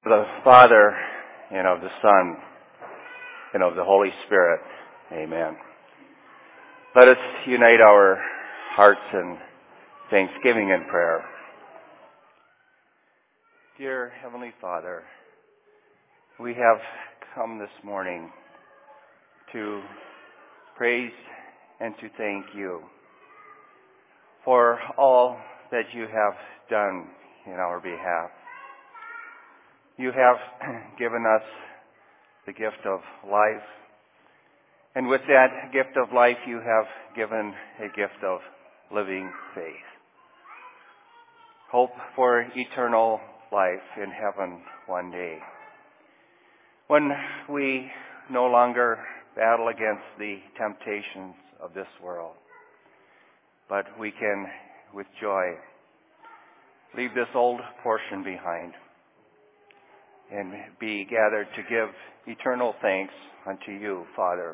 Of the Father, and of the Son, and of the Holy Spirit. Amen. Let us unite our hearts in thanksgiving and prayer. Dear Heavenly Father, we have come this morning to praise and to thank you for all that you have done in our behalf. You have given us the gift of life, and with that gift of life you have given a gift of living faith. Hope for eternal life in heaven one day, when we no longer battle against the temptations of this world, but we can with joy leave this old portion behind and be gathered to give eternal thanks unto you, Father.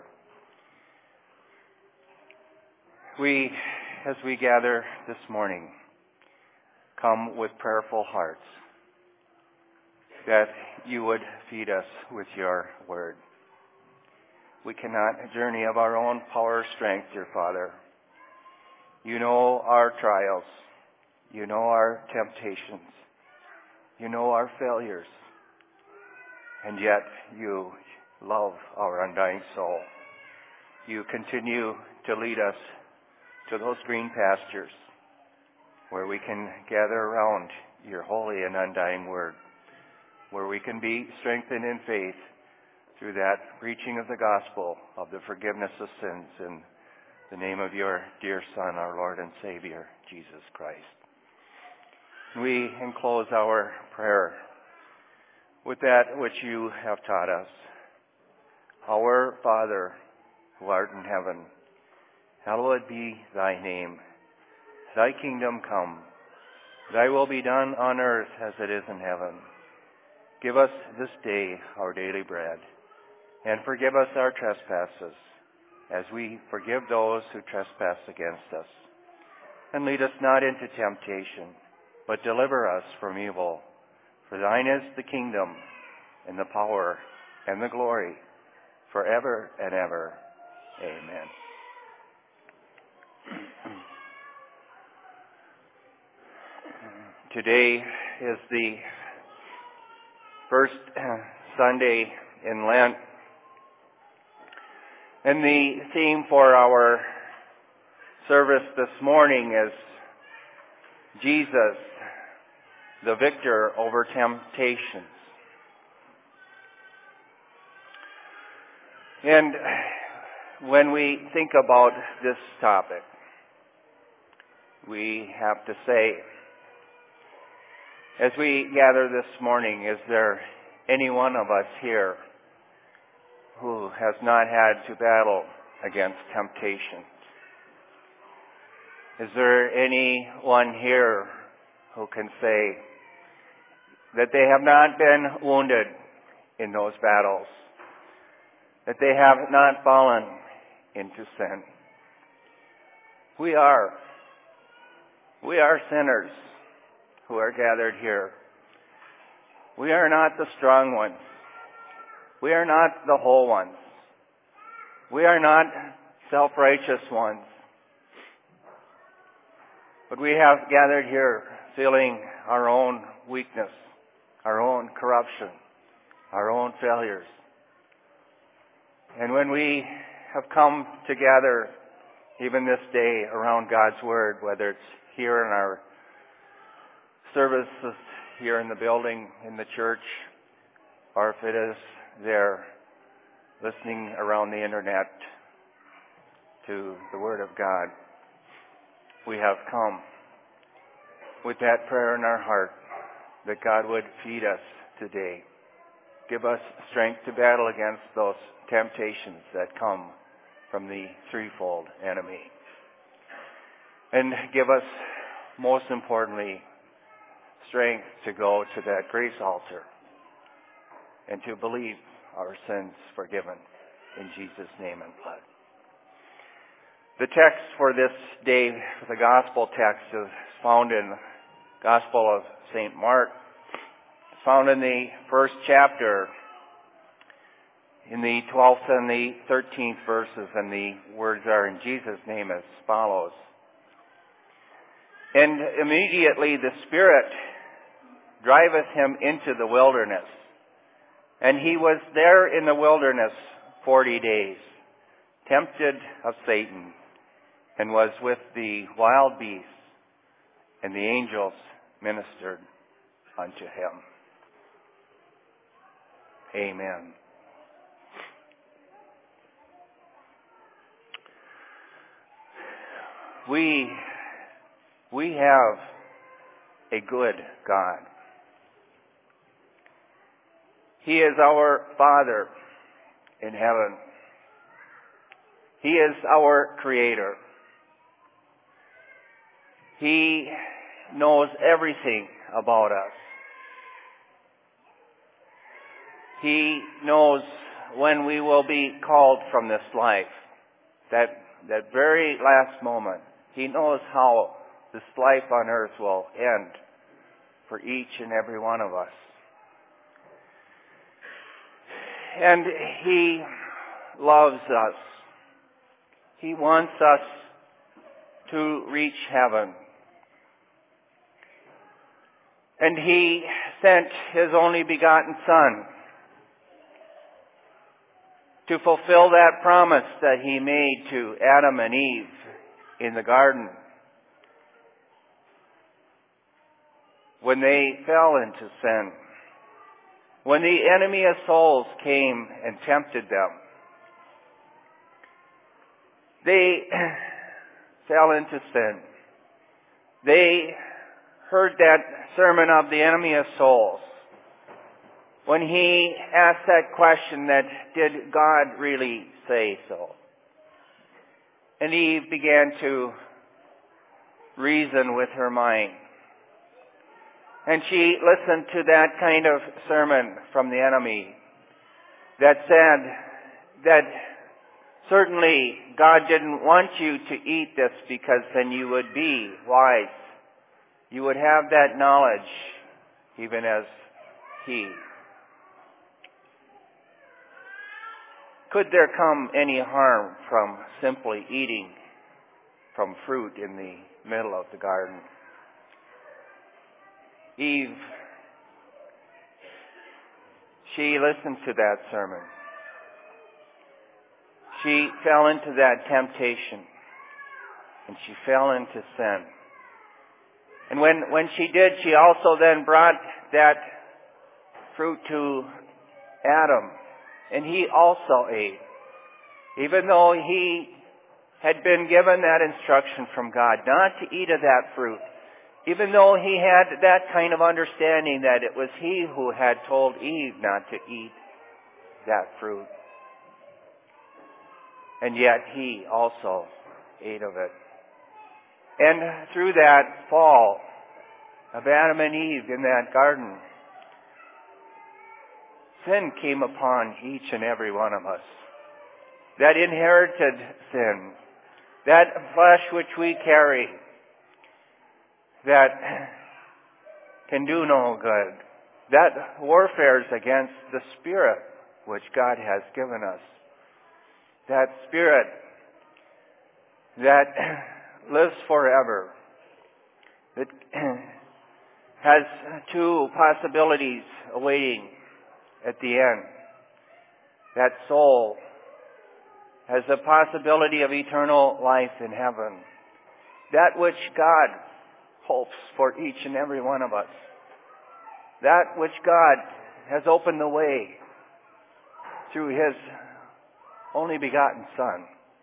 As we gather this morning, come with prayerful hearts, that you would feed us with your word. We cannot journey of our own power or strength, dear Father. You know our trials. You know our temptations. You know our failures. And yet you love our undying soul. You continue to lead us to those green pastures where we can gather around your holy and undying word, where we can be strengthened in faith through that preaching of the gospel of the forgiveness of sins in the name of your dear Son, our Lord and Savior, Jesus Christ. We enclose our prayer with that which you have taught us. Our Father, who art in heaven, hallowed be thy name. Thy kingdom come. Thy will be done on earth as it is in heaven. Give us this day our daily bread, and forgive us our trespasses, as we forgive those who trespass against us. And lead us not into temptation, but deliver us from evil. For thine is the kingdom, and the power, and the glory, forever and ever. Amen. Today is the first Sunday in Lent, and the theme for our service this morning is Jesus, the victor over temptations. And when we think about this topic, we have to say, as we gather this morning, is there any one of us here who has not had to battle against temptation? Is there anyone here who can say that they have not been wounded in those battles, that they have not fallen into sin? We are sinners who are gathered here. We are not the strong ones. We are not the whole ones. We are not self-righteous ones. But we have gathered here feeling our own weakness, our own corruption, our own failures. And when we have come together, even this day, around God's Word, whether it's here in our services, here in the building, in the church, or if it is there listening around the internet to the Word of God, we have come with that prayer in our heart that God would feed us today. Give us strength to battle against those temptations that come from the threefold enemy. And give us, most importantly, strength to go to that grace altar and to believe our sins forgiven in Jesus' name and blood. The text for this day, the gospel text, is found in the Gospel of St. Mark, found in the first chapter, in the 12th and the 13th verses, and the words are in Jesus' name as follows. And immediately the Spirit driveth him into the wilderness. And he was there in the wilderness 40 days, tempted of Satan, and was with the wild beasts, and the angels ministered unto him. Amen. We have a good God. He is our Father in heaven. He is our Creator. He knows everything about us. He knows when we will be called from this life. That very last moment. He knows how this life on earth will end for each and every one of us. And He loves us. He wants us to reach heaven. And He sent His only begotten Son to fulfill that promise that He made to Adam and Eve in the garden when they fell into sin. When the enemy of souls came and tempted them, they fell into sin. They heard that sermon of the enemy of souls when he asked that question that, did God really say so? And Eve began to reason with her mind. And she listened to that kind of sermon from the enemy that said that certainly God didn't want you to eat this because then you would be wise. You would have that knowledge even as He. Could there come any harm from simply eating from fruit in the middle of the garden? Eve, she listened to that sermon. She fell into that temptation, and she fell into sin. And when she did, she also then brought that fruit to Adam, and he also ate. Even though he had been given that instruction from God not to eat of that fruit, even though he had that kind of understanding that it was he who had told Eve not to eat that fruit. And yet he also ate of it. And through that fall of Adam and Eve in that garden, sin came upon each and every one of us. That inherited sin, that flesh which we carry, that can do no good. That warfares against the Spirit which God has given us. That Spirit that lives forever. That has two possibilities awaiting at the end. That soul has the possibility of eternal life in heaven. That which God hopes for each and every one of us. That which God has opened the way through His only begotten Son.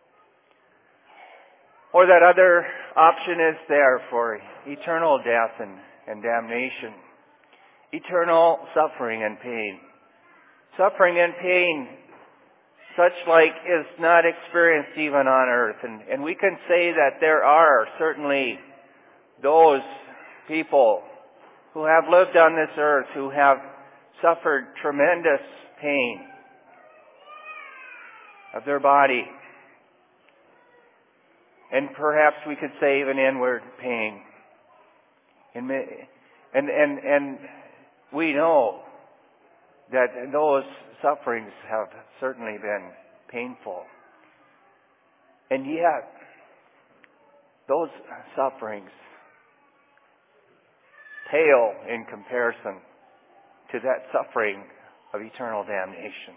Or that other option is there for eternal death and damnation. Eternal suffering and pain. Suffering and pain such like is not experienced even on earth. And we can say that there are certainly those people who have lived on this earth who have suffered tremendous pain of their body. And perhaps we could say even inward pain. And we know that those sufferings have certainly been painful. And yet, those sufferings pale in comparison to that suffering of eternal damnation.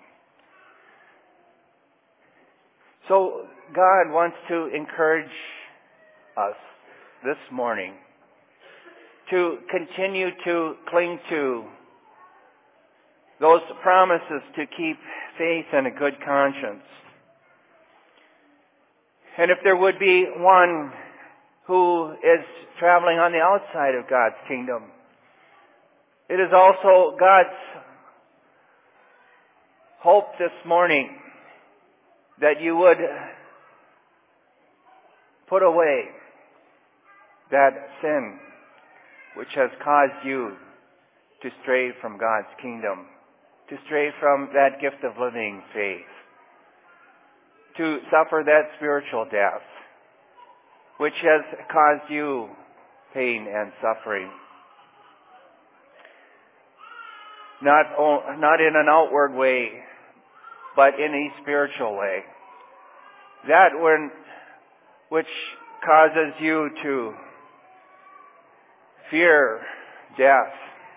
So God wants to encourage us this morning to continue to cling to those promises to keep faith and a good conscience. And if there would be one who is traveling on the outside of God's kingdom, it is also God's hope this morning that you would put away that sin which has caused you to stray from God's kingdom, to stray from that gift of living faith, to suffer that spiritual death which has caused you pain and suffering. Not in an outward way, but in a spiritual way. That which causes you to fear death,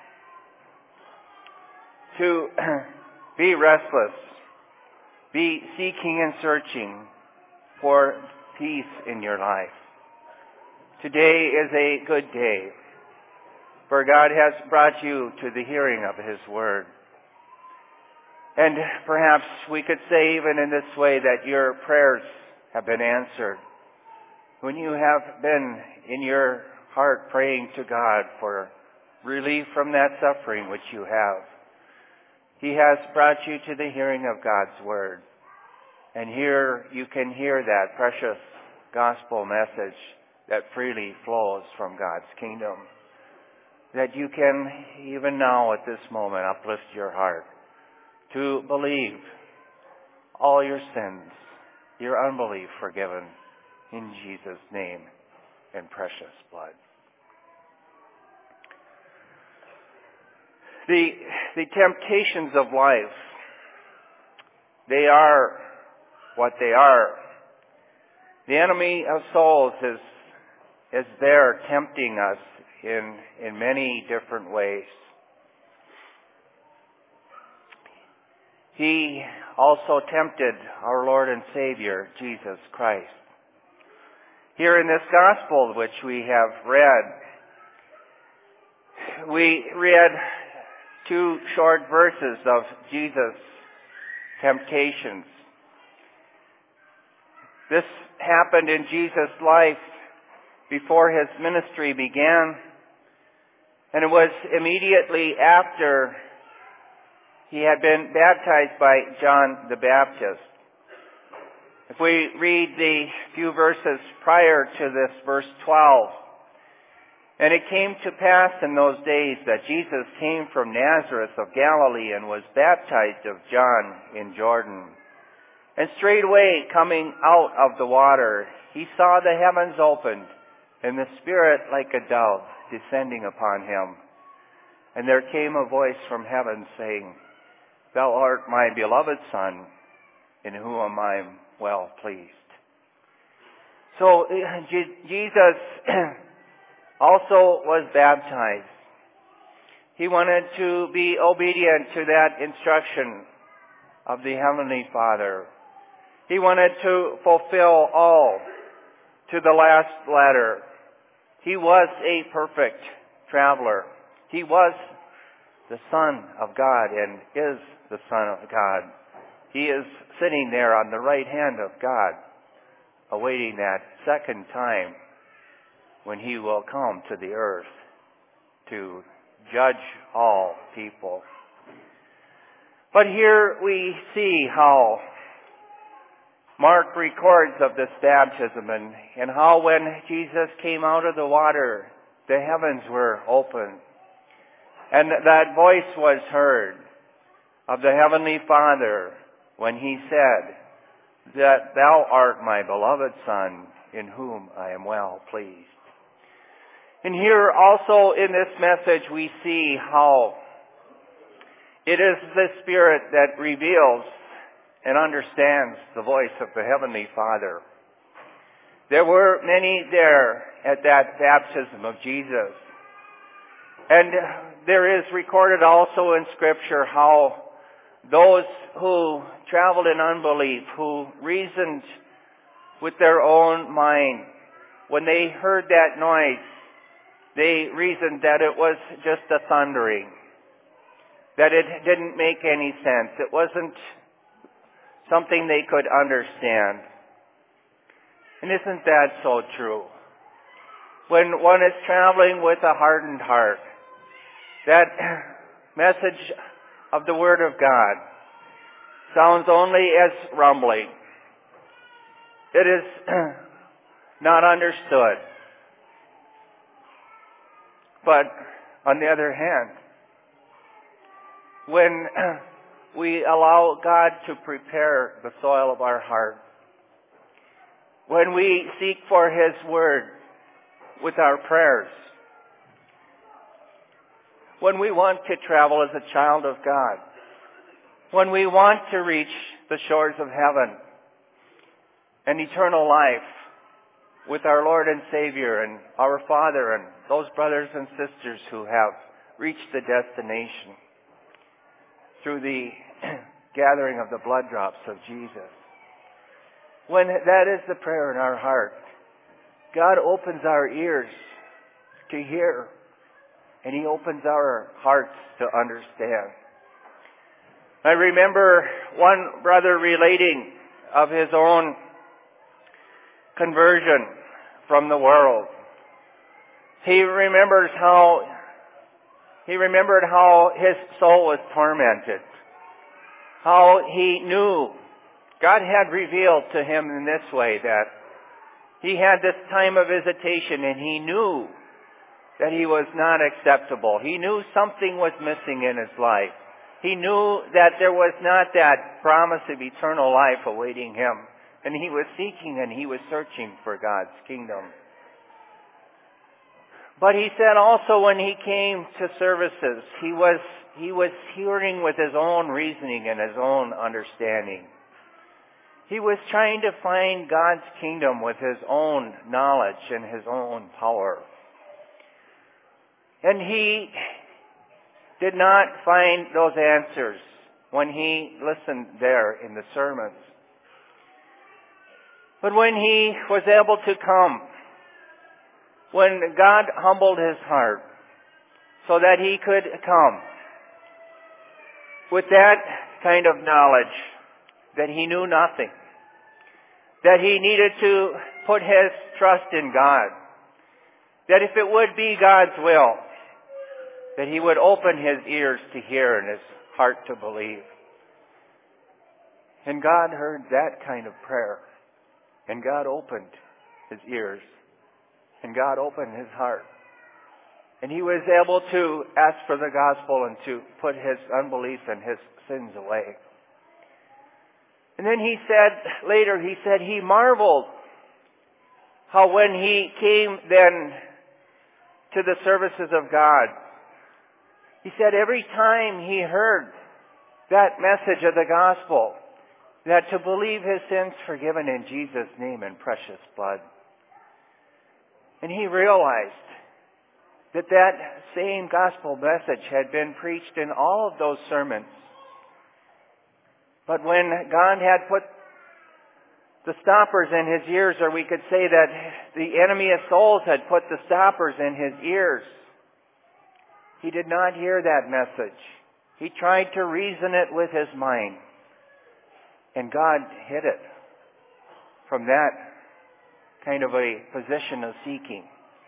to be restless, be seeking and searching for peace in your life. Today is a good day, for God has brought you to the hearing of His Word. And perhaps we could say even in this way that your prayers have been answered. When you have been in your heart praying to God for relief from that suffering which you have, He has brought you to the hearing of God's Word. And here you can hear that precious gospel message that freely flows from God's kingdom. That you can, even now at this moment, uplift your heart to believe all your sins, your unbelief forgiven in Jesus' name and precious blood. The temptations of life, they are what they are. The enemy of souls is there tempting us in many different ways. He also tempted our Lord and Savior, Jesus Christ. Here in this gospel which we have read, we read 2 short verses of Jesus' temptations. This happened in Jesus' life before His ministry began, and it was immediately after He had been baptized by John the Baptist. If we read the few verses prior to this, verse 12, "And it came to pass in those days that Jesus came from Nazareth of Galilee and was baptized of John in Jordan. And straightway coming out of the water, He saw the heavens opened, and the Spirit like a dove descending upon Him. And there came a voice from heaven saying, Thou art my beloved Son, in whom I am well pleased." So Jesus also was baptized. He wanted to be obedient to that instruction of the Heavenly Father. He wanted to fulfill all to the last letter. He was a perfect traveler. He was the Son of God and is the Son of God. He is sitting there on the right hand of God, awaiting that second time when He will come to the earth to judge all people. But here we see how Mark records of this baptism and how when Jesus came out of the water, the heavens were opened. And that voice was heard of the Heavenly Father when He said that Thou art my beloved Son, in whom I am well pleased. And here also in this message we see how It is the Spirit that reveals and understands the voice of the Heavenly Father. There were many there at that baptism of Jesus. And there is recorded also in Scripture how those who traveled in unbelief, who reasoned with their own mind, when they heard that noise, they reasoned that it was just a thundering, that it didn't make any sense. It wasn't something they could understand. And isn't that so true? When one is traveling with a hardened heart, that message of the Word of God sounds only as rumbling. It is not understood. But on the other hand, when we allow God to prepare the soil of our heart, when we seek for His Word with our prayers, when we want to travel as a child of God, when we want to reach the shores of heaven and eternal life with our Lord and Savior and our Father and those brothers and sisters who have reached the destination through the gathering of the blood drops of Jesus. When that is the prayer in our heart, God opens our ears to hear, and He opens our hearts to understand. I remember one brother relating of his own conversion from the world. He remembered how his soul was tormented, how he knew God had revealed to him in this way that he had this time of visitation and he knew that he was not acceptable. He knew something was missing in his life. He knew that there was not that promise of eternal life awaiting him. And he was seeking and he was searching for God's kingdom. But he said also when he came to services, he was hearing with his own reasoning and his own understanding. He was trying to find God's kingdom with his own knowledge and his own power. And he did not find those answers when he listened there in the sermons. But when he was able to come, when God humbled his heart so that he could come with that kind of knowledge that he knew nothing, that he needed to put his trust in God, that if it would be God's will, that he would open his ears to hear and his heart to believe. And God heard that kind of prayer. And God opened his ears. And God opened his heart. And he was able to ask for the gospel and to put his unbelief and his sins away. And then he said he marveled how when he came then to the services of God, he said every time he heard that message of the gospel, that to believe his sins forgiven in Jesus' name and precious blood. And he realized that that same gospel message had been preached in all of those sermons. But when God had put the stoppers in his ears, or we could say that the enemy of souls had put the stoppers in his ears, he did not hear that message. He tried to reason it with his mind. And God hid it from that kind of a position of seeking.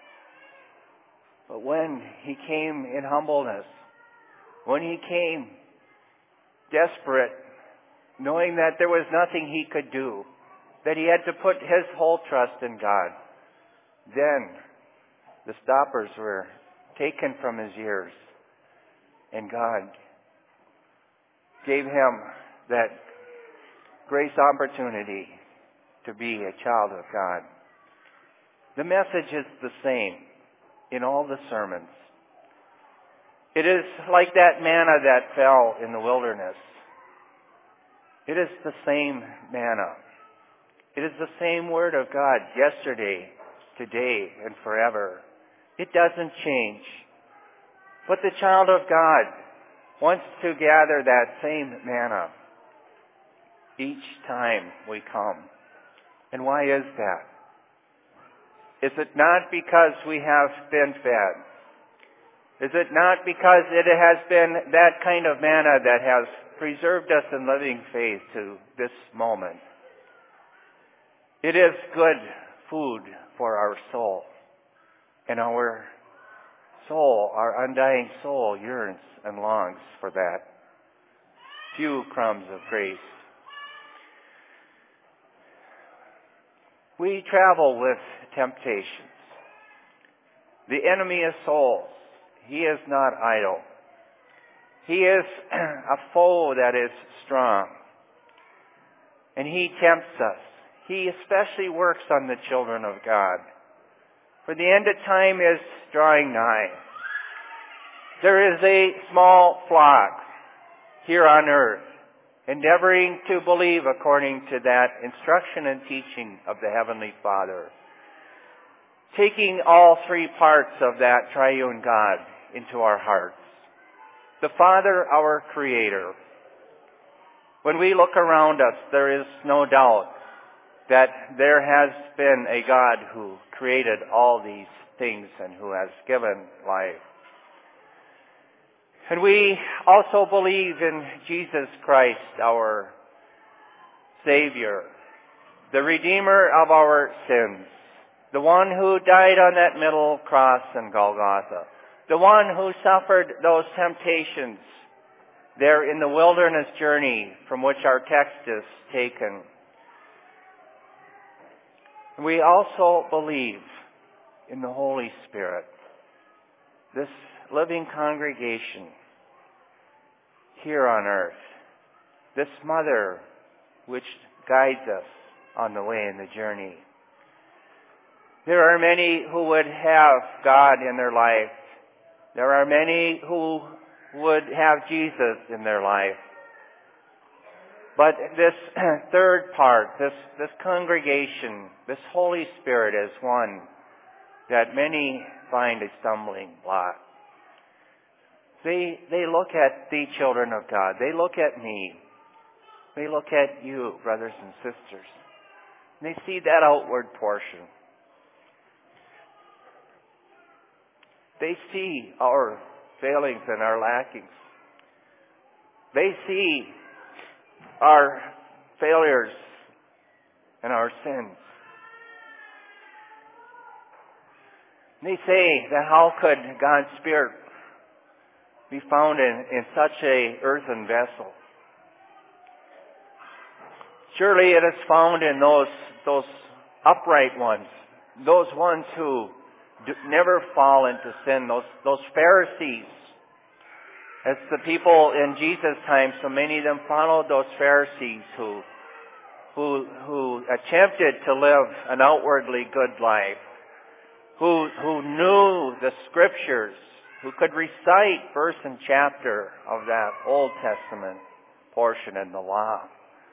But when he came in humbleness, when he came desperate, knowing that there was nothing he could do, that he had to put his whole trust in God, then the stoppers were taken from his ears, and God gave him that grace opportunity to be a child of God. The message is the same in all the sermons. It is like that manna that fell in the wilderness. It is the same manna. It is the same Word of God yesterday, today, and forever. It doesn't change. But the child of God wants to gather that same manna each time we come. And why is that? Is it not because we have been fed? Is it not because it has been that kind of manna that has preserved us in living faith to this moment? It is good food for our soul. And our soul, our undying soul, yearns and longs for that few crumbs of grace. We travel with temptations. The enemy of souls, he is not idle. He is a foe that is strong. And he tempts us. He especially works on the children of God. For the end of time is drawing nigh. There is a small flock here on earth, endeavoring to believe according to that instruction and teaching of the Heavenly Father, taking all three parts of that triune God into our hearts. The Father, our Creator. When we look around us, there is no doubt that there has been a God who created all these things and who has given life. And we also believe in Jesus Christ, our Savior, the Redeemer of our sins, the one who died on that middle cross in Golgotha, the one who suffered those temptations there in the wilderness journey from which our text is taken. We also believe in the Holy Spirit, this living congregation here on earth, this mother which guides us on the way in the journey. There are many who would have God in their life. There are many who would have Jesus in their life. But this third part, this congregation, this Holy Spirit is one that many find a stumbling block. They look at the children of God. They look at me. They look at you, brothers and sisters. And they see that outward portion. They see our failings and our lackings. They see our failures and our sins. They say that how could God's Spirit be found in such a earthen vessel? Surely it is found in those upright ones, those ones who never fall into sin, those Pharisees. As the people in Jesus' time, so many of them followed those Pharisees who attempted to live an outwardly good life, who knew the Scriptures, who could recite verse and chapter of that Old Testament portion in the law.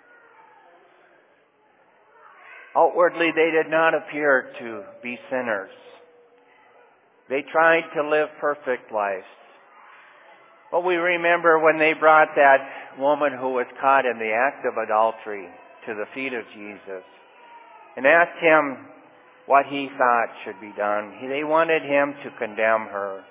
Outwardly, they did not appear to be sinners. They tried to live perfect lives. But we remember when they brought that woman who was caught in the act of adultery to the feet of Jesus and asked him what he thought should be done. They wanted him to condemn her.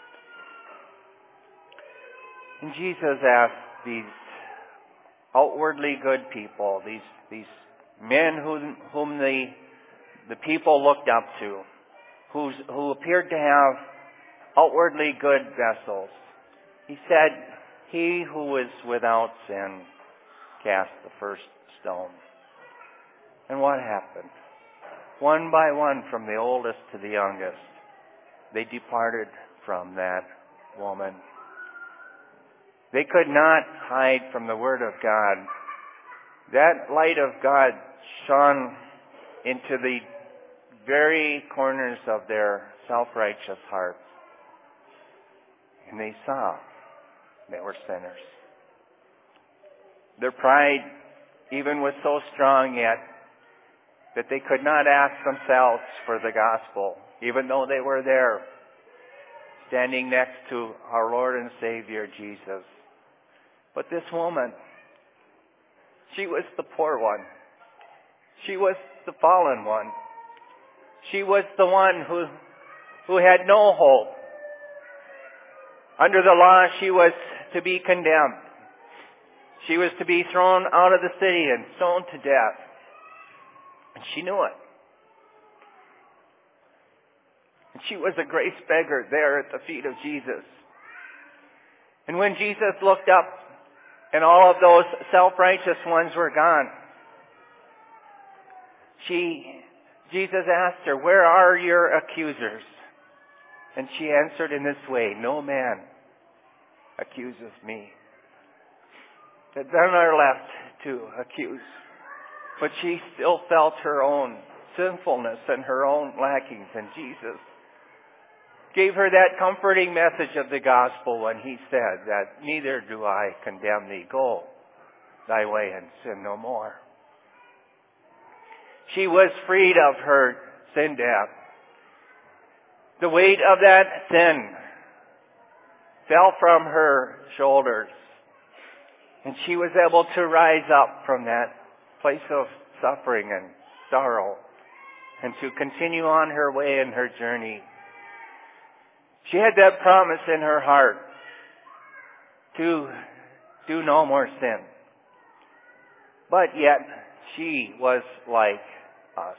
And Jesus asked these outwardly good people, these men whom the people looked up to, who appeared to have outwardly good vessels. He said, "He who is without sin, cast the first stone." And what happened? One by one, from the oldest to the youngest, they departed from that woman. They could not hide from the Word of God. That light of God shone into the very corners of their self-righteous hearts. and they saw they were sinners. Their pride even was so strong yet that they could not ask themselves for the gospel, even though they were there, standing next to our Lord and Savior Jesus. But this woman, she was the poor one. She was the fallen one. She was the one who had no hope. Under the law, she was to be condemned. She was to be thrown out of the city and stoned to death. And she knew it. And she was a grace beggar there at the feet of Jesus. And when Jesus looked up and all of those self-righteous ones were gone, Jesus asked her, "Where are your accusers?" And she answered in this way, "No man accuses me." That none are left to accuse. But she still felt her own sinfulness and her own lackings. And Jesus gave her that comforting message of the gospel when he said that, "Neither do I condemn thee. Go thy way and sin no more." She was freed of her sin debt. The weight of that sin fell from her shoulders. And she was able to rise up from that place of suffering and sorrow and to continue on her way in her journey. She had that promise in her heart to do no more sin. But yet, she was like us.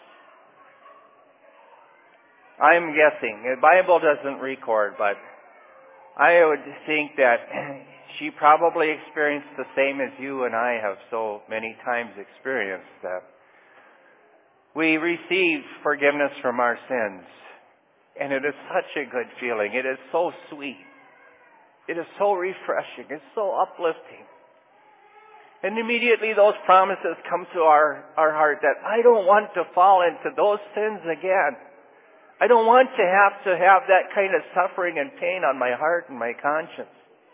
I'm guessing, the Bible doesn't record, but I would think that she probably experienced the same as you and I have so many times experienced, that we receive forgiveness from our sins. And it is such a good feeling. It is so sweet. It is so refreshing. It's so uplifting. And immediately those promises come to our heart that I don't want to fall into those sins again. I don't want to have that kind of suffering and pain on my heart and my conscience.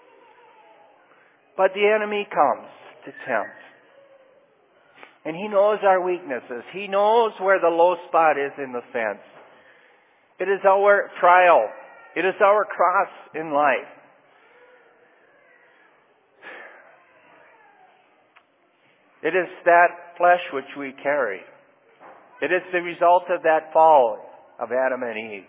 But the enemy comes to tempt. And he knows our weaknesses. He knows where the low spot is in the fence. It is our trial. It is our cross in life. It is that flesh which we carry. It is the result of that fall of Adam and Eve.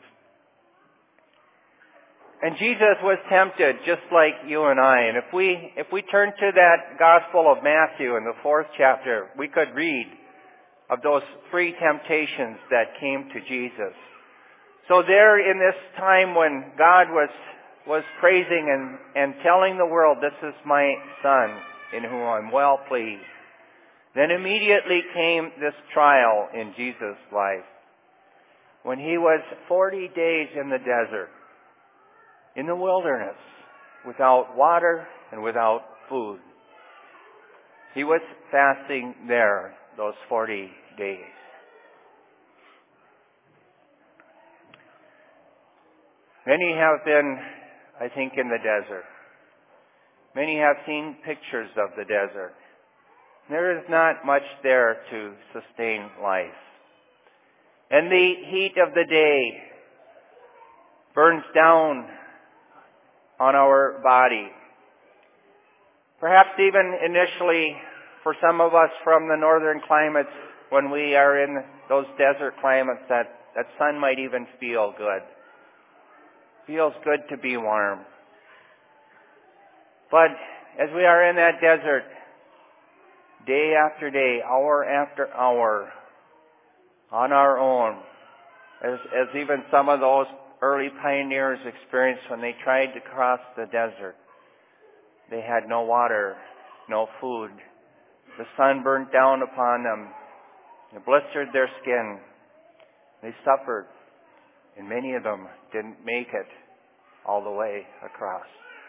And Jesus was tempted just like you and I. And if we turn to that Gospel of Matthew in the 4th chapter, we could read of those 3 temptations that came to Jesus. So there in this time when God was praising and telling the world, "This is my Son in whom I'm well pleased," then immediately came this trial in Jesus' life. When he was 40 days in the desert, in the wilderness, without water and without food. He was fasting there those 40 days. Many have been, I think, in the desert. Many have seen pictures of the desert. There is not much there to sustain life. And the heat of the day burns down on our body. Perhaps even initially, for some of us from the northern climates, when we are in those desert climates, that sun might even feel good. Feels good to be warm. But as we are in that desert, day after day, hour after hour, on our own, as even some of those early pioneers experienced when they tried to cross the desert. They had no water, no food. The sun burnt down upon them. It blistered their skin. They suffered, and many of them didn't make it all the way across.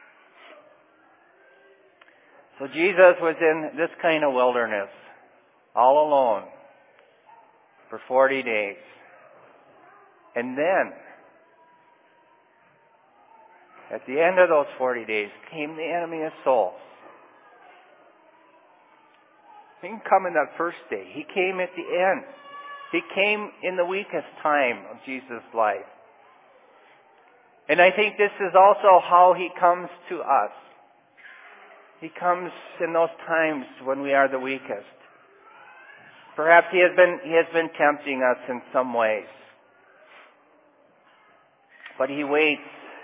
So Jesus was in this kind of wilderness, all alone, for 40 days. And then, at the end of those 40 days came the enemy of souls. He didn't come in that first day. He came at the end. He came in the weakest time of Jesus' life. And I think this is also how he comes to us. He comes in those times when we are the weakest. Perhaps he has been tempting us in some ways. But he waits,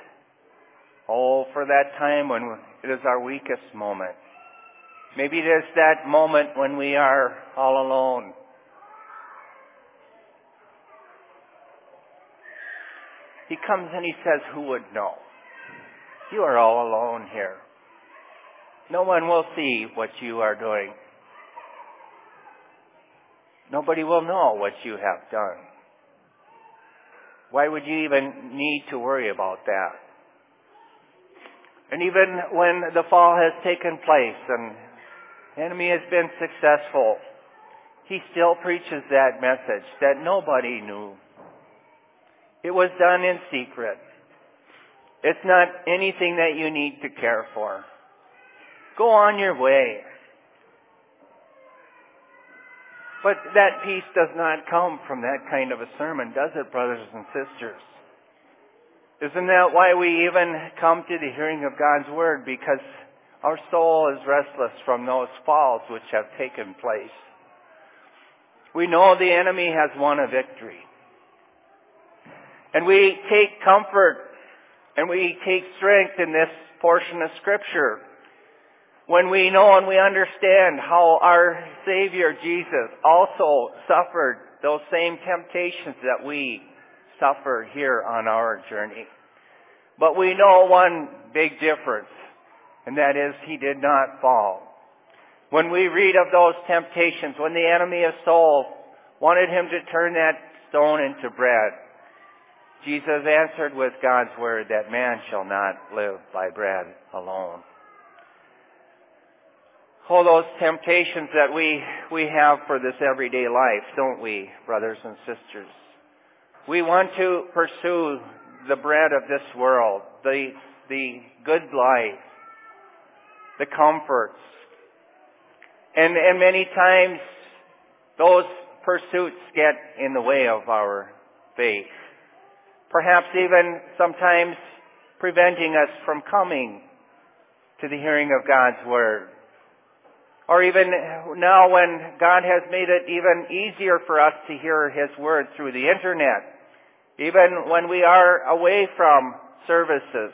for that time when it is our weakest moment. Maybe it is that moment when we are all alone. He comes and he says, who would know? You are all alone here. No one will see what you are doing. Nobody will know what you have done. Why would you even need to worry about that? And even when the fall has taken place and the enemy has been successful, he still preaches that message that nobody knew. It was done in secret. It's not anything that you need to care for. Go on your way. But that peace does not come from that kind of a sermon, does it, brothers and sisters? Isn't that why we even come to the hearing of God's Word? Because our soul is restless from those falls which have taken place. We know the enemy has won a victory. And we take comfort and we take strength in this portion of Scripture when we know and we understand how our Savior Jesus also suffered those same temptations that we suffer here on our journey. But we know one big difference, and that is he did not fall. When we read of those temptations, when the enemy of soul wanted him to turn that stone into bread, Jesus answered with God's Word that man shall not live by bread alone. Oh, those temptations that we have for this everyday life, don't we, brothers and sisters? We want to pursue the bread of this world, the good life, the comforts. And many times those pursuits get in the way of our faith. Perhaps even sometimes preventing us from coming to the hearing of God's Word. Or even now when God has made it even easier for us to hear His Word through the Internet, even when we are away from services,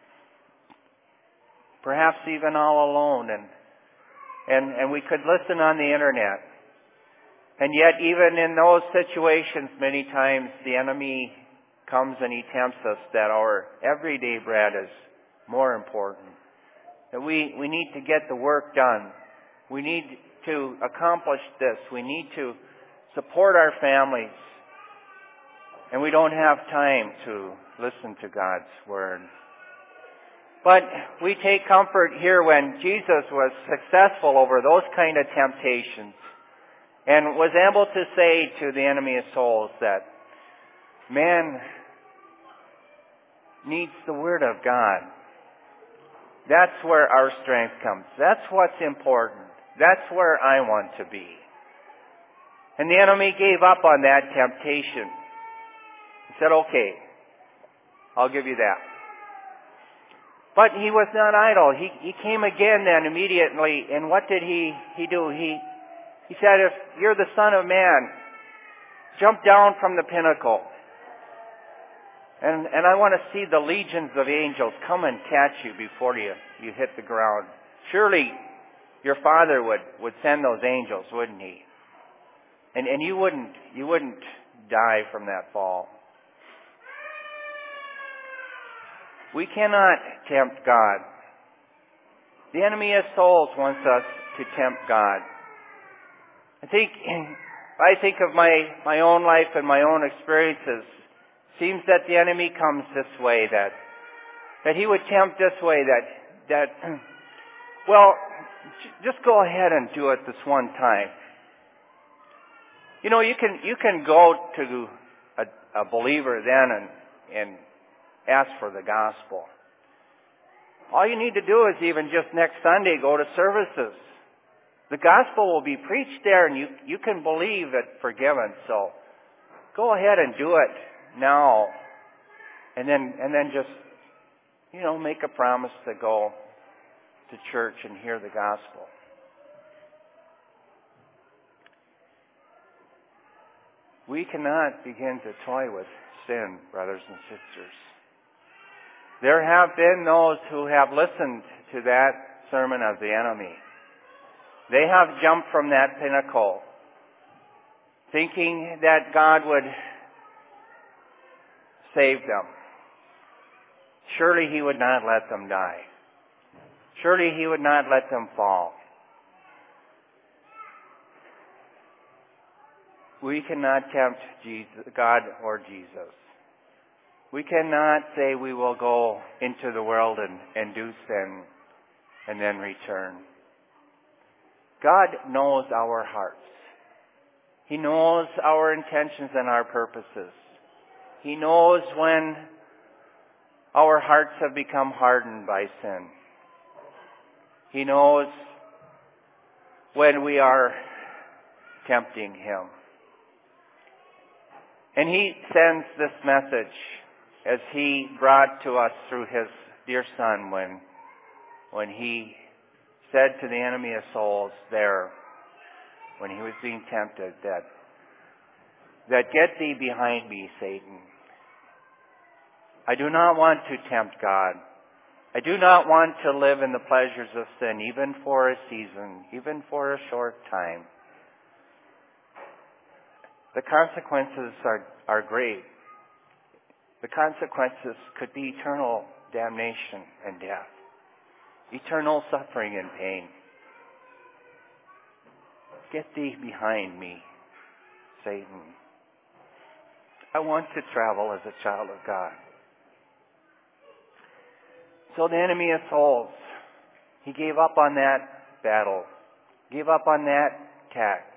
perhaps even all alone, and we could listen on the Internet. And yet even in those situations, many times the enemy comes and he tempts us that our everyday bread is more important. That we need to get the work done. We need to accomplish this. We need to support our families. And we don't have time to listen to God's Word. But we take comfort here when Jesus was successful over those kind of temptations and was able to say to the enemy of souls that man needs the Word of God. That's where our strength comes. That's what's important. That's where I want to be. And the enemy gave up on that temptation. He said, okay, I'll give you that. But he was not idle. He came again then immediately. And what did he do? He said, if you're the Son of Man, jump down from the pinnacle. And I want to see the legions of angels come and catch you before you hit the ground. Surely your Father would send those angels, wouldn't He? And you wouldn't die from that fall. We cannot tempt God. The enemy of souls wants us to tempt God. I think of my own life and my own experiences. Seems that the enemy comes this way, that he would tempt this way, that well, just go ahead and do it this one time. You know, you can go to a believer then and ask for the gospel. All you need to do is even just next Sunday go to services. The gospel will be preached there, and you can believe it forgiven. So go ahead and do it now. And then just, make a promise to go to church and hear the gospel. We cannot begin to toy with sin, brothers and sisters. There have been those who have listened to that sermon of the enemy. They have jumped from that pinnacle, thinking that God would save them. Surely He would not let them die. Surely He would not let them fall. We cannot tempt God or Jesus. We cannot say we will go into the world and do sin and then return. God knows our hearts. He knows our intentions and our purposes. He knows when our hearts have become hardened by sin. He knows when we are tempting Him. And He sends this message as He brought to us through His dear Son when He said to the enemy of souls there, when He was being tempted, that get thee behind me, Satan. I do not want to tempt God. I do not want to live in the pleasures of sin, even for a season, even for a short time. The consequences are great. The consequences could be eternal damnation and death, eternal suffering and pain. Get thee behind me, Satan. I want to travel as a child of God. So the enemy of souls, he gave up on that battle, gave up on that attack.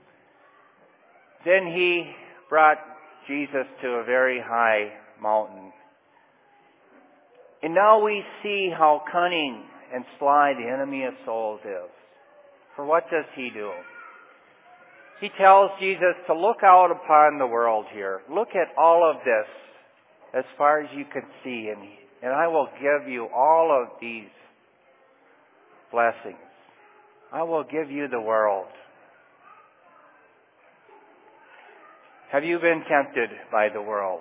Then he brought Jesus to a very high mountain. And now we see how cunning and sly the enemy of souls is. For what does he do? He tells Jesus to look out upon the world here. Look at all of this as far as you can see, and I will give you all of these blessings. I will give you the world. Have you been tempted by the world?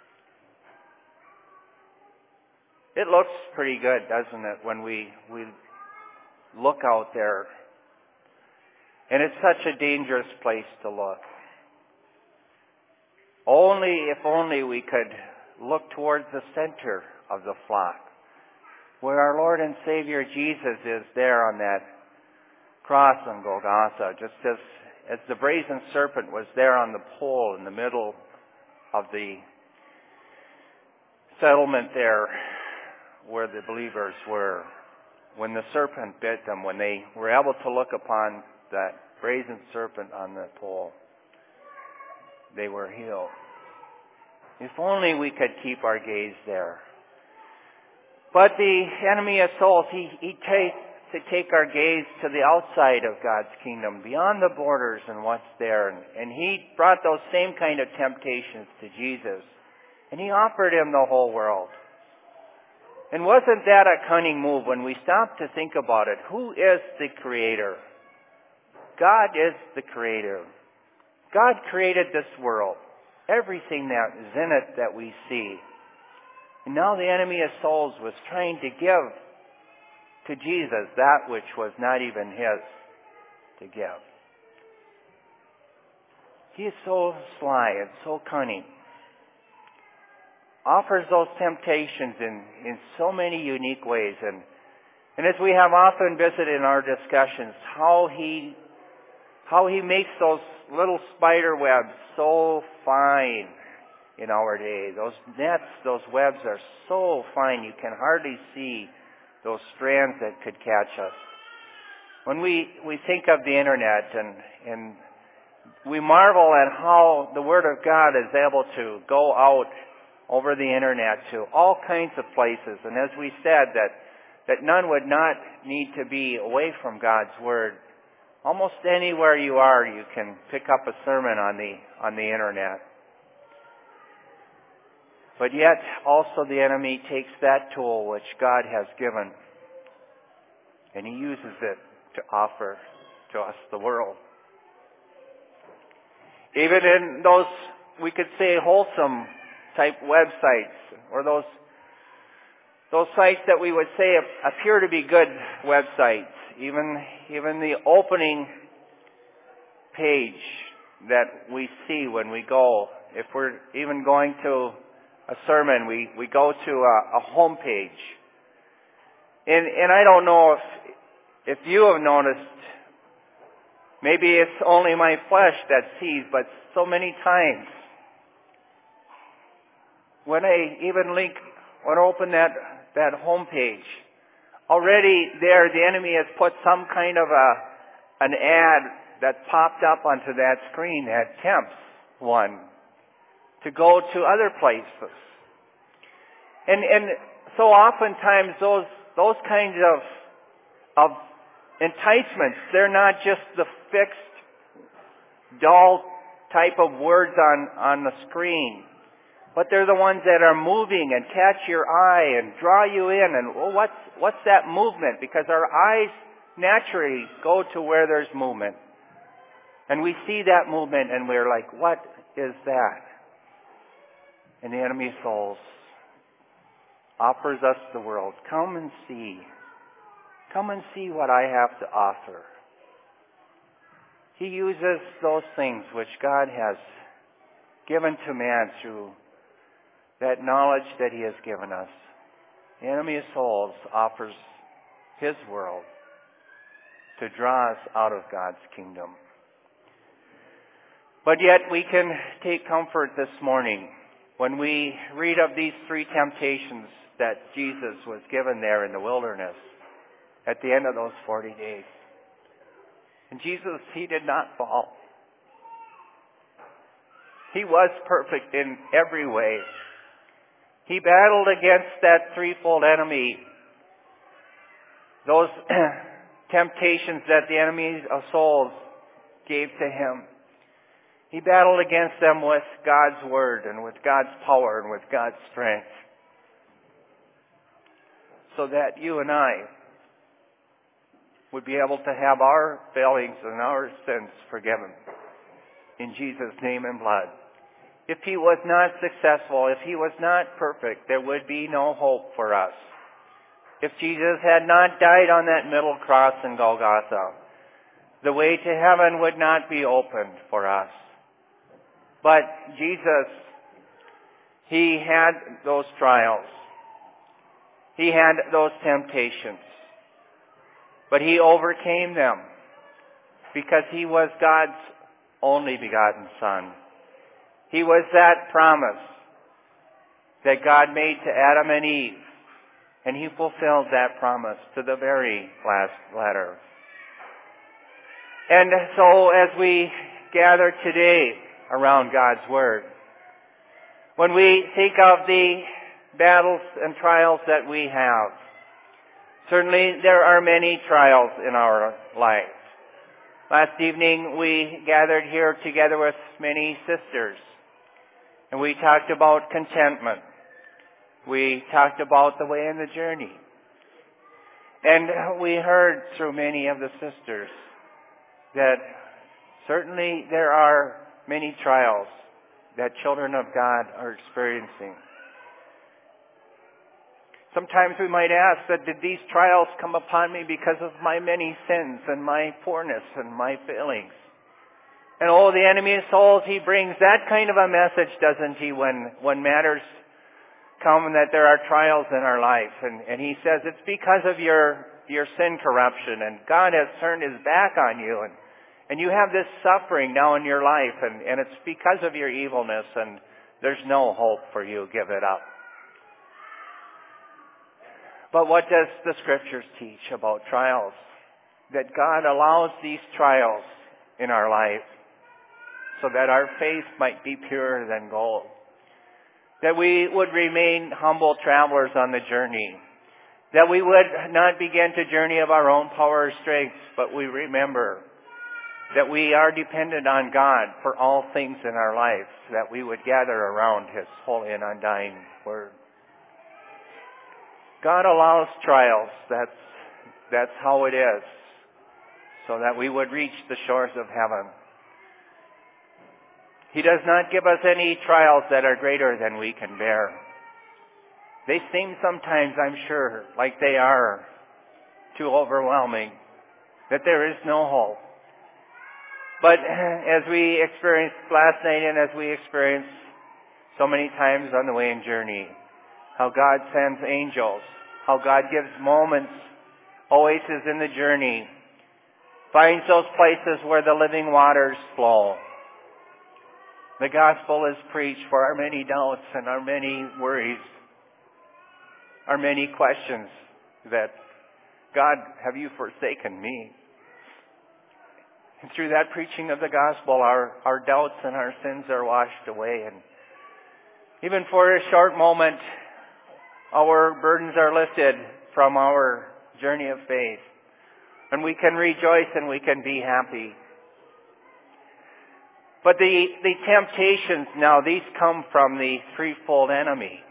It looks pretty good, doesn't it, when we look out there. And it's such a dangerous place to look. If only we could look towards the center of the flock, where our Lord and Savior Jesus is there on that cross on Golgotha, just as the brazen serpent was there on the pole in the middle of the settlement there where the believers were. When the serpent bit them, when they were able to look upon that brazen serpent on the pole, they were healed. If only we could keep our gaze there. But the enemy of souls, he takes to take our gaze to the outside of God's kingdom, beyond the borders and what's there. And he brought those same kind of temptations to Jesus. And he offered him the whole world. And wasn't that a cunning move when we stop to think about it? Who is the Creator? God is the Creator. God created this world, everything that is in it that we see. And now the enemy of souls was trying to give to Jesus that which was not even his to give. He is so sly and so cunning. Offers those temptations in so many unique ways. And as we have often visited in our discussions, how he makes those little spider webs so fine in our day. Those nets, those webs are so fine you can hardly see those strands that could catch us. When we think of the internet and we marvel at how the Word of God is able to go out over the internet to all kinds of places. And as we said, that none would not need to be away from God's Word. Almost anywhere you are, you can pick up a sermon on the internet. But yet, also the enemy takes that tool which God has given, and he uses it to offer to us the world. Even in those, we could say, wholesome type websites, or those sites that we would say appear to be good websites, even the opening page that we see when we go, if we're even going to a sermon, we go to a home page. And I don't know if you have noticed, maybe it's only my flesh that sees, but so many times when I even open that home page, already there the enemy has put some kind of an ad that popped up onto that screen that tempts one to go to other places. And so oftentimes those kinds of enticements, they're not just the fixed, dull type of words on the screen, but they're the ones that are moving and catch your eye and draw you in. And what's that movement? Because our eyes naturally go to where there's movement. And we see that movement and we're like, what is that? And the enemy souls offers us the world. Come and see. Come and see what I have to offer. He uses those things which God has given to man through that knowledge that he has given us. The enemy of souls offers his world to draw us out of God's kingdom. But yet we can take comfort this morning when we read of these three temptations that Jesus was given there in the wilderness at the end of those 40 days. And Jesus, he did not fall. He was perfect in every way. He battled against that threefold enemy. Those temptations that the enemy of souls gave to him. He battled against them with God's Word and with God's power and with God's strength. So that you and I would be able to have our failings and our sins forgiven. In Jesus' name and blood. If he was not successful, if he was not perfect, there would be no hope for us. If Jesus had not died on that middle cross in Golgotha, the way to heaven would not be opened for us. But Jesus, he had those trials. He had those temptations. But he overcame them because he was God's only begotten Son. He was that promise that God made to Adam and Eve, and he fulfilled that promise to the very last letter. And so as we gather today around God's Word, when we think of the battles and trials that we have, certainly there are many trials in our life. Last evening we gathered here together with many sisters, and we talked about contentment. We talked about the way in the journey. And we heard through many of the sisters that certainly there are many trials that children of God are experiencing. Sometimes we might ask that did these trials come upon me because of my many sins and my poorness and my failings? And the enemy of souls, he brings that kind of a message, doesn't he, when matters come and that there are trials in our life. And he says it's because of your sin corruption, and God has turned his back on you, and you have this suffering now in your life, and it's because of your evilness, and there's no hope for you. Give it up. But what does the Scriptures teach about trials? That God allows these trials in our life so that our faith might be purer than gold. That we would remain humble travelers on the journey. That we would not begin to journey of our own power or strength, but we remember that we are dependent on God for all things in our lives, that we would gather around His holy and undying Word. God allows trials. That's how it is, so that we would reach the shores of heaven. He does not give us any trials that are greater than we can bear. They seem sometimes, I'm sure, like they are too overwhelming, that there is no hope. But as we experienced last night and as we experienced so many times on the way in journey, how God sends angels, how God gives moments, oases in the journey, finds those places where the living waters flow. The gospel is preached for our many doubts and our many worries, our many questions that, God, have you forsaken me? And through that preaching of the gospel, our doubts and our sins are washed away. And even for a short moment, our burdens are lifted from our journey of faith. And we can rejoice and we can be happy. But the temptations now, these come from the threefold enemy.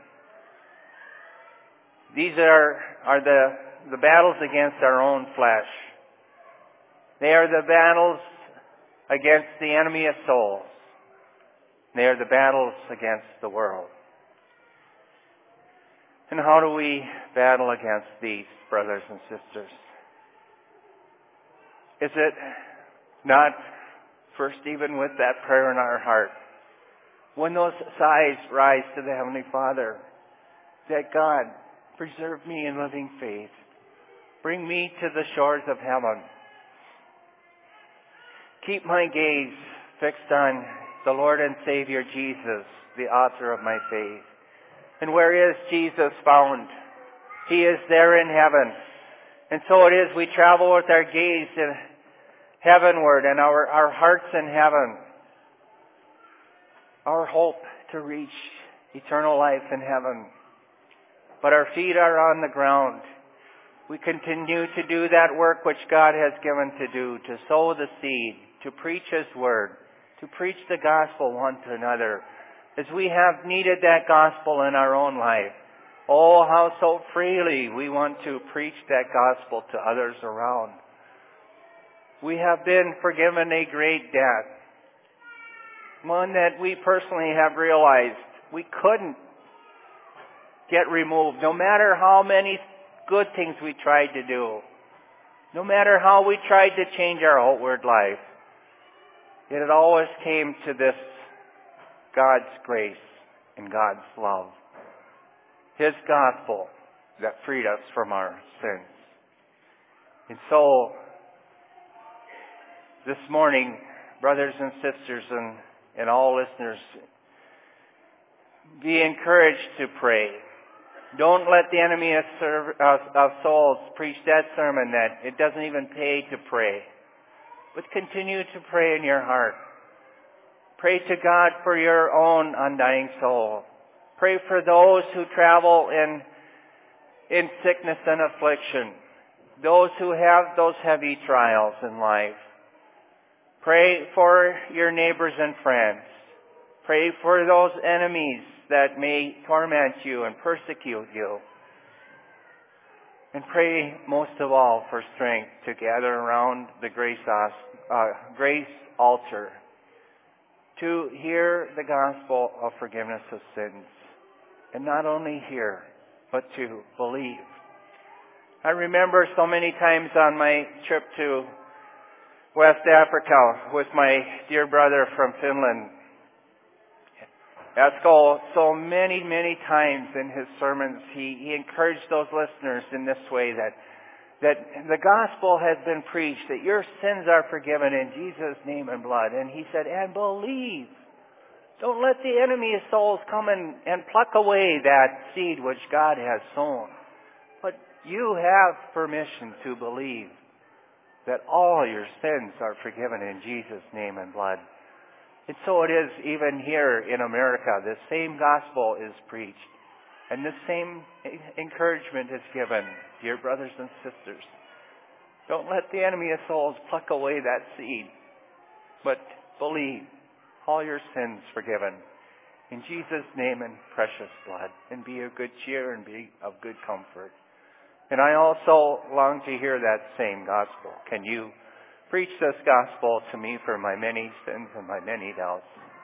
These are the battles against our own flesh. They are the battles against the enemy of souls. They are the battles against the world. And how do we battle against these, brothers and sisters? Is it not first even with that prayer in our heart, when those sighs rise to the Heavenly Father, that God, preserve me in living faith. Bring me to the shores of heaven. Keep my gaze fixed on the Lord and Savior Jesus, the author of my faith. And where is Jesus found? He is there in heaven. And so it is we travel with our gaze heavenward and our hearts in heaven. Our hope to reach eternal life in heaven. But our feet are on the ground. We continue to do that work which God has given to do, to sow the seed, to preach His Word, to preach the gospel one to another, as we have needed that gospel in our own life. Oh, how so freely we want to preach that gospel to others around. We have been forgiven a great debt, one that we personally have realized we couldn't get removed, no matter how many good things we tried to do, no matter how we tried to change our outward life. It always came to this God's grace and God's love, His gospel that freed us from our sins. And so, this morning, brothers and sisters and all listeners, be encouraged to pray. Don't let the enemy of souls preach that sermon that it doesn't even pay to pray. But continue to pray in your heart. Pray to God for your own undying soul. Pray for those who travel in sickness and affliction. Those who have those heavy trials in life. Pray for your neighbors and friends. Pray for those enemies that may torment you and persecute you. And pray most of all for strength to gather around the grace altar to hear the gospel of forgiveness of sins. And not only hear, but to believe. I remember so many times on my trip to West Africa with my dear brother from Finland, Esko, so many times in his sermons, he encouraged those listeners in this way that the gospel has been preached, that your sins are forgiven in Jesus' name and blood. And he said, and believe. Don't let the enemy of souls come and pluck away that seed which God has sown. But you have permission to believe that all your sins are forgiven in Jesus' name and blood. And so it is even here in America. The same gospel is preached. And the same encouragement is given, dear brothers and sisters. Don't let the enemy of souls pluck away that seed, but believe, all your sins forgiven. In Jesus' name and precious blood, and be of good cheer and be of good comfort. And I also long to hear that same gospel. Can you preach this gospel to me for my many sins and my many doubts?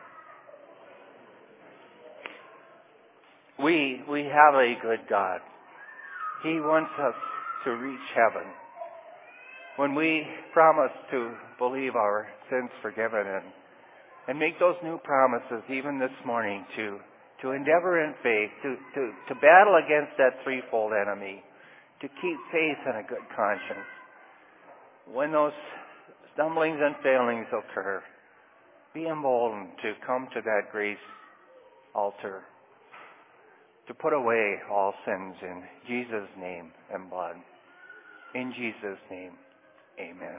We have a good God. He wants us to reach heaven. When we promise to believe our sins forgiven and make those new promises even this morning to endeavor in faith, to battle against that threefold enemy, to keep faith and a good conscience. When those stumblings and failings occur, be emboldened to come to that grace altar, to put away all sins in Jesus' name and blood. In Jesus' name, amen.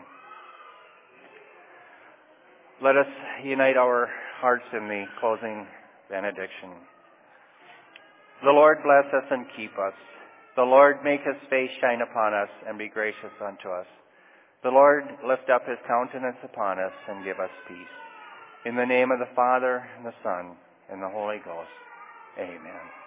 Let us unite our hearts in the closing benediction. The Lord bless us and keep us. The Lord make his face shine upon us and be gracious unto us. The Lord lift up his countenance upon us and give us peace. In the name of the Father, and the Son, and the Holy Ghost. Amen.